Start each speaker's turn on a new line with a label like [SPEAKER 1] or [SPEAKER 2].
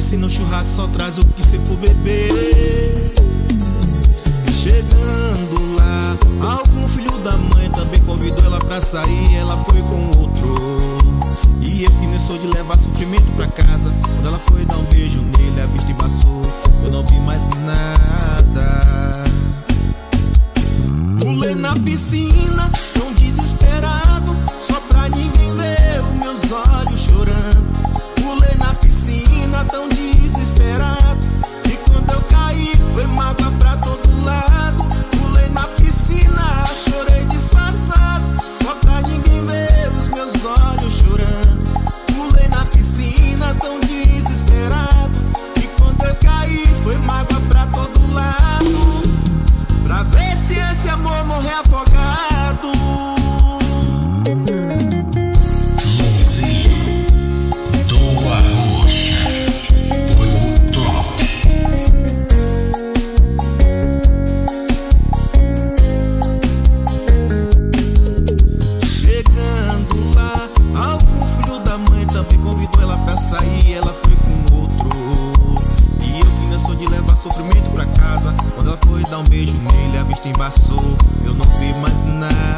[SPEAKER 1] Se no churrasco só traz o que cê for beber. Chegando lá, algum filho da mãe também convidou ela pra sair. Ela foi com outro. E eu que nem sou de levar sofrimento pra casa. Quando ela foi dar um beijo nele, a vista embaçou. Eu não vi mais nada. Pulei na piscina, tão desesperado, só pra ninguém ver os meus olhos chorando. Pulei na piscina, tão desesperado, e quando eu caí, foi mágoa pra todo lado. Pulei na piscina, chorei disfarçado, só pra ninguém ver os meus olhos chorando. Pulei na piscina, tão desesperado, e quando eu caí, foi mágoa pra todo lado. Pra ver se esse amor morrer afogado.
[SPEAKER 2] Luzinho do Arrocha foi o top.
[SPEAKER 1] Chegando lá, algum filho da mãe também convidou ela pra sair. Ela foi com outro. E eu que não sou de levar sofrimento pra casa. Quando ela foi dar um beijo nele, a vista embaçou. Eu não vi mais nada.